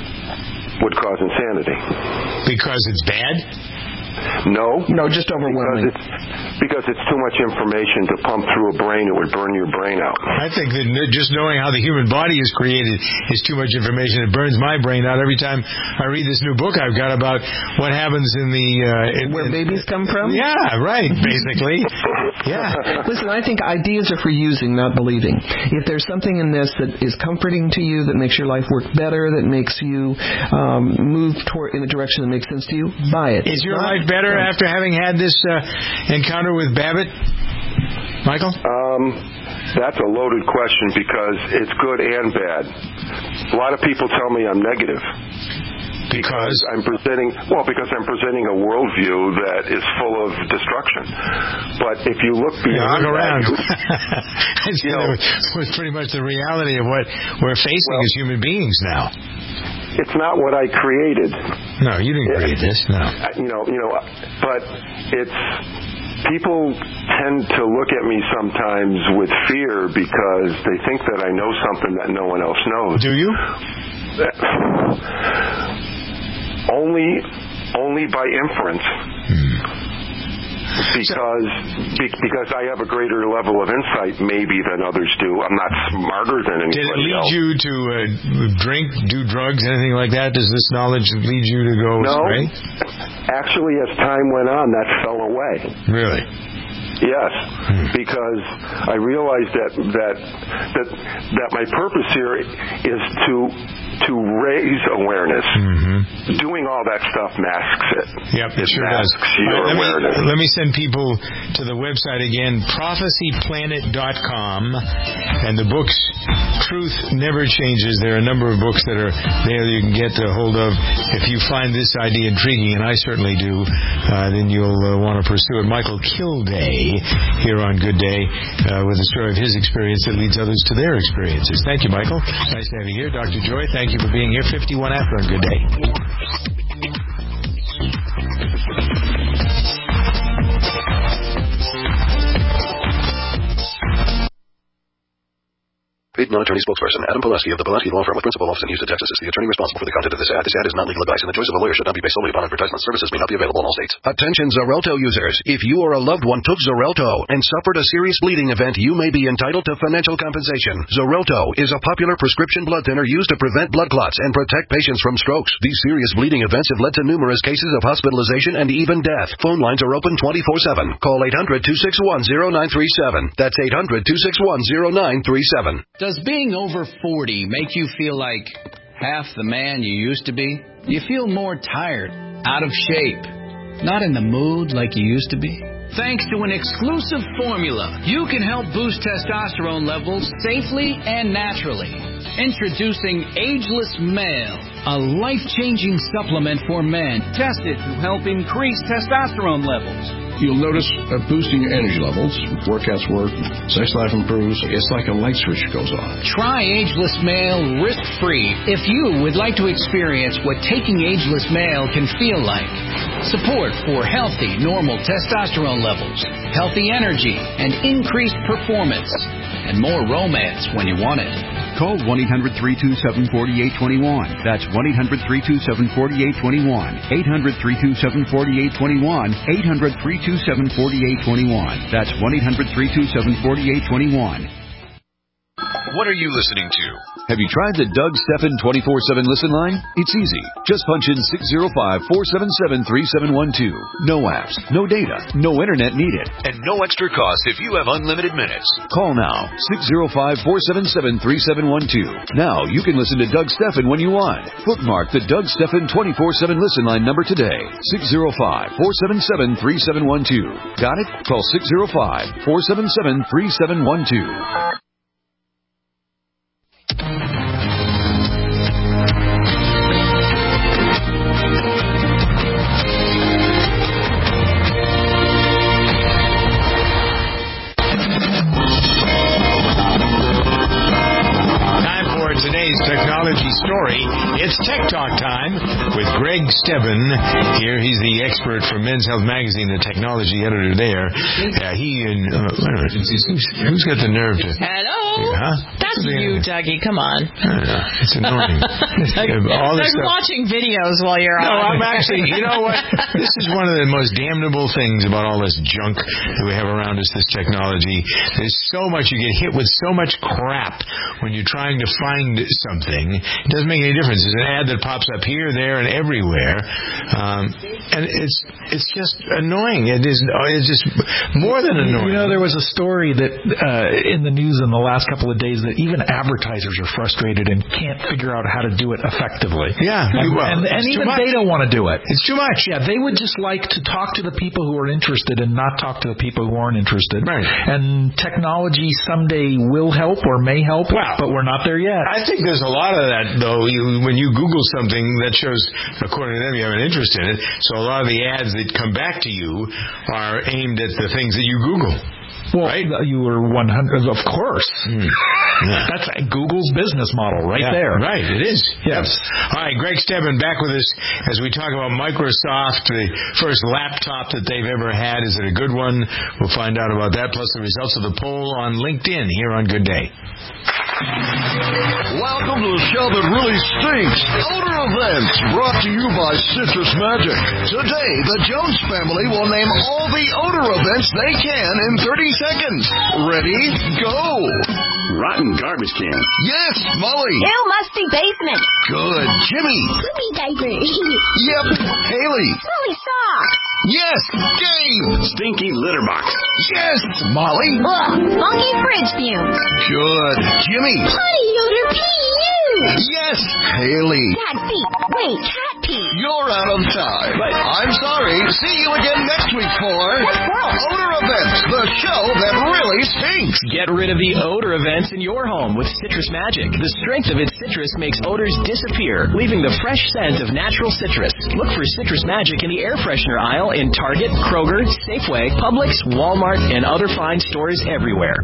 would cause insanity. Because it's bad? No. No, just overwhelming. Because it's, because it's too much information to pump through a brain. It would burn your brain out. I think that just knowing how the human body is created is too much information. It burns my brain out every time I read this new book I've got about what happens in the... Uh, in, Where in, babies come from? Yeah, right, basically. Yeah. Listen, I think ideas are for using, not believing. If there's something in this that is comforting to you, that makes your life work better, that makes you um, move toward in a direction that makes sense to you, buy it. Is your life better after having had this uh, encounter with Babbitt, Michael? Um, that's a loaded question, because it's good and bad. A lot of people tell me I'm negative. Because I'm presenting, well, because I'm presenting a worldview that is full of destruction. But if you look beyond yeah, look around, that, you, you know, was pretty much the reality of what we're facing well, as human beings now. it's not what I created. No, you didn't create this. No. You know, you know, but it's people tend to look at me sometimes with fear because they think that I know something that no one else knows. Do you? Only, only by inference. Hmm. Because because I have a greater level of insight maybe than others do. I'm not smarter than anybody else. Did it lead else. you to uh, drink, do drugs, anything like that? Does this knowledge lead you to go no. astray? Actually, as time went on, that fell away. Really? Yes, hmm. because I realized that that that that my purpose here is to to raise awareness. Mm-hmm. Doing all that stuff masks it. Yep, it, it sure masks does. your let awareness. Me, let me send people to the website again, prophecy planet dot com, and the books Truth Never Changes. There are a number of books that are there that you can get a hold of. If you find this idea intriguing, and I certainly do, uh, then you'll uh, want to pursue it. Michael Kilday here on Good Day uh, with a story of his experience that leads others to their experiences. Thank you, Michael. Nice to have you here. Doctor Joy, thank you for being here. fifty-one after on Good Day. Paid non-attorney spokesperson Adam Pulaski of the Pulaski Law Firm with principal office in Houston, Texas is the attorney responsible for the content of this ad. This ad is not legal advice, and the choice of a lawyer should not be based solely upon advertisement. Services may not be available in all states. Attention Xarelto users. If you or a loved one took Xarelto and suffered a serious bleeding event, you may be entitled to financial compensation. Xarelto is a popular prescription blood thinner used to prevent blood clots and protect patients from strokes. These serious bleeding events have led to numerous cases of hospitalization and even death. Phone lines are open twenty-four seven. Call eight hundred, two six one, zero nine three seven. That's eight hundred, two six one, zero nine three seven. Does being over forty make you feel like half the man you used to be? You feel more tired, out of shape, not in the mood like you used to be? Thanks to an exclusive formula, you can help boost testosterone levels safely and naturally. Introducing Ageless Male, a life-changing supplement for men tested to help increase testosterone levels. You'll notice a boosting your energy levels, workouts work, sex life improves. It's like a light switch goes on. Try Ageless Male risk-free if you would like to experience what taking Ageless Male can feel like. Support for healthy, normal testosterone levels, healthy energy, and increased performance, and more romance when you want it. Call one eight hundred, three two seven, four eight two one. That's one eight hundred, three two seven, four eight two one. eight hundred, three two seven, four eight two one. eight hundred, three two seven, four eight two one. That's one eight hundred, three two seven, four eight two one. What are you listening to? Have you tried the Doug Stephan twenty-four seven listen line? It's easy. Just punch in six zero five, four seven seven, three seven one two. No apps, no data, no internet needed, and no extra cost if you have unlimited minutes. Call now, six zero five, four seven seven, three seven one two. Now you can listen to Doug Stephan when you want. Bookmark the Doug Stephan twenty-four seven listen line number today, six zero five, four seven seven, three seven one two. Got it? Call six zero five, four seven seven, three seven one two. Today's technology story. It's Tech Talk time with Greg Stebben. Here, he's the expert from Men's Health Magazine, the technology editor there. Uh, he and uh, who's, who's got the nerve to? Hello. Huh? That's you, Dougie. Come on. Uh, it's annoying. All this I'm stuff. watching videos while you're no, on. No, I'm actually. You know what? This is one of the most damnable things about all this junk that we have around us. This technology. There's so much. You get hit with so much crap when you're trying to find something. It doesn't make any difference. There's an ad that pops up here, there, and everywhere, um, and it's it's just annoying. It is it's just more than annoying. You know, there was a story that uh, in the news in the last couple of days that even advertisers are frustrated and can't figure out how to do it effectively. Yeah, and, well, and, and even they don't want to do it. It's too much. Yeah, they would just like to talk to the people who are interested and not talk to the people who aren't interested. Right. And technology someday will help or may help, wow. but we're not there yet. I think there's a lot of that, though. You, when you Google something, that shows, according to them, you have an interest in it. So a lot of the ads that come back to you are aimed at the things that you Google. Well, right? You were one hundred, of course. Mm. Yeah. That's Google's business model right yeah, there. Right, it is. Yes. Yep. All right, Greg Stedman back with us as we talk about Microsoft, the first laptop that they've ever had. Is it a good one? We'll find out about that, plus the results of the poll on LinkedIn here on Good Day. Welcome to the show that really stinks. Odor Events, brought to you by Citrus Magic. Today, the Jones family will name all the odor events they can in thirty seconds. Ready? Go! Rotten garbage can. Yes, Molly. Ew, musty basement. Good. Jimmy. Poopy diaper. Yep. Haley. Smelly socks. Yes, Gabe. Stinky litter box. Yes, Molly. Ugh, funky fridge fumes. Good. Jimmy. Potty odor pee. Yes, Haley. Cat pee. Wait, cat pee. You're out of time. But I'm sorry. See you again next week for Odor Events, the show that really stinks. Get rid of the odor events in your home with Citrus Magic. The strength of its citrus makes odors disappear, leaving the fresh scent of natural citrus. Look for Citrus Magic in the air freshener aisle in Target, Kroger, Safeway, Publix, Walmart, and other fine stores everywhere.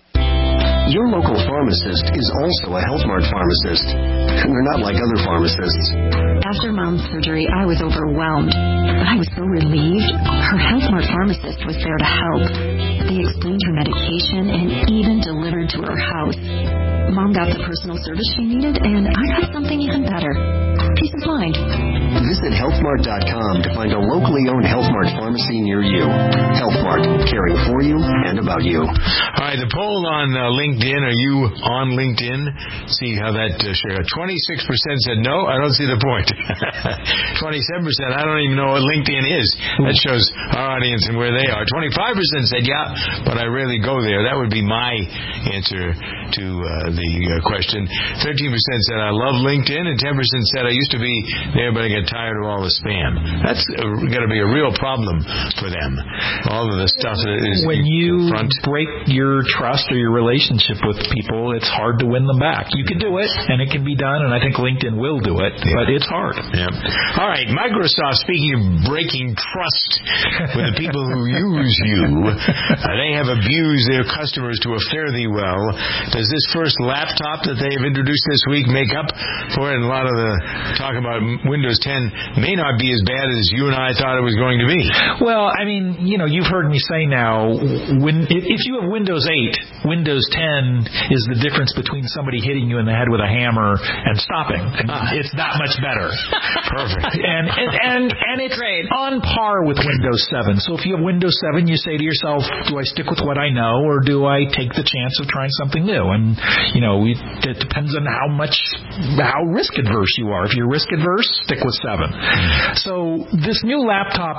Your local pharmacist is also a Health Mart pharmacist. And they're not like other pharmacists. After Mom's surgery, I was overwhelmed. But I was so relieved. Her Health Mart pharmacist was there to help. They explained her medication and even delivered to her house. Mom got the personal service she needed, and I got something even better. Peace of mind. Visit health mart dot com to find a locally owned Health Mart pharmacy near you. Health Mart, caring for you and about you. All right, the poll on uh, LinkedIn. Are you on LinkedIn? See how that uh, share. twenty-six percent said no. I don't see the point. twenty-seven percent. I don't even know what LinkedIn is. That shows our audience and where they are. twenty-five percent said yeah, but I rarely go there. That would be my answer to uh, the uh, question. thirteen percent said I love LinkedIn, and ten percent said I used to be there, but I get tired of all the spam. That's uh, going to be a real problem for them. All of the stuff that is when you front. break your trust or your relationship with people, it's hard to win them back. You can do it, and it can be done, and I think LinkedIn will do it, yeah. but it's hard. Yeah. All right, Microsoft, speaking of breaking trust with the people who use you, uh, they have abused their customers to a fare thee well. Does this first laptop that they have introduced this week make up for it? And a lot of the talk about Windows ten may not be as bad as you and I thought it was going to be. Well, I mean, you know, you've heard me say now, when if you have Windows eight, Windows ten is the difference between somebody hitting you in the head with a hammer and stopping. Ah. It's that much better. Perfect. And and and, and it's Great. on par with Windows seven. So if you have Windows seven, you say to yourself, do I stick with what I know, or do I take the chance of trying something new? And, you know, we, it depends on how much, how risk adverse you are. If you're risk adverse, stick with seven. So this new laptop,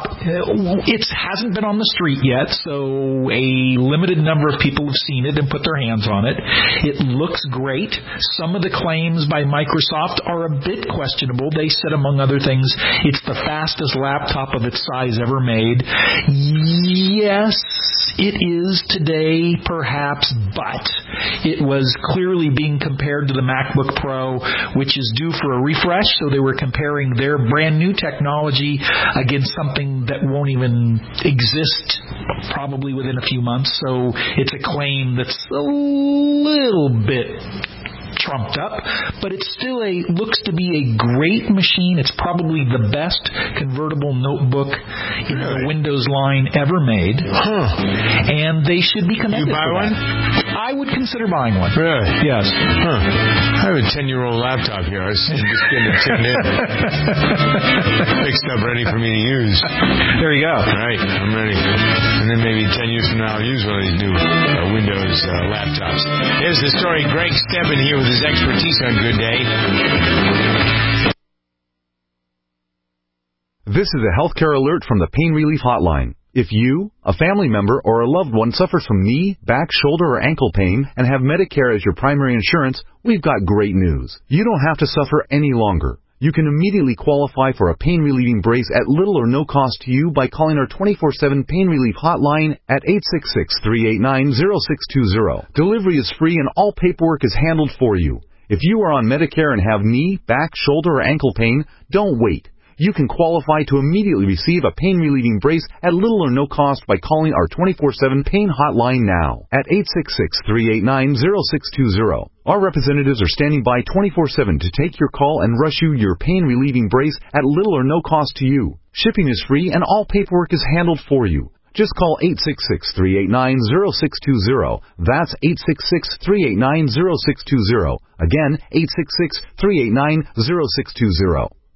it hasn't been on the street yet, so a limited number of people have seen it and put their hands on it. It looks great. Some of the claims by Microsoft are a bit questionable. They said, among other things, it's the fastest laptop of its size ever made. Yes, it is today, perhaps, but it was clearly being compared to the MacBook Pro, which is due for a refresh, so they were comparing their brand new technology against something that won't even exist probably within a few months. So it's a claim that's a little bit trumped up, but it still a looks to be a great machine. It's probably the best convertible notebook in the Windows line ever made. Huh. And they should be commended. You buy for one? That. I would consider buying one. Really? Yes. Huh. I have a ten-year-old laptop here. I was just getting it tuned in. Fixed up, ready for me to use. There you go. All right, I'm ready. And then maybe ten years from now, I'll use one of these new uh, Windows uh, laptops. Here's the story. Greg Stedman here with his expertise on Good Day. This is a healthcare alert from the Pain Relief Hotline. If you, a family member, or a loved one suffers from knee, back, shoulder, or ankle pain and have Medicare as your primary insurance, we've got great news. You don't have to suffer any longer. You can immediately qualify for a pain-relieving brace at little or no cost to you by calling our twenty-four seven Pain Relief Hotline at eight six six, three eight nine, zero six two zero. Delivery is free and all paperwork is handled for you. If you are on Medicare and have knee, back, shoulder, or ankle pain, don't wait. you can qualify to immediately receive a pain-relieving brace at little or no cost by calling our twenty-four seven pain hotline now at eight six six, three eight nine, zero six two zero. Our representatives are standing by twenty-four seven to take your call and rush you your pain-relieving brace at little or no cost to you. Shipping is free and all paperwork is handled for you. Just call eight six six, three eight nine, zero six two zero. That's eight six six, three eight nine, zero six two zero. Again, eight six six, three eight nine, zero six two zero.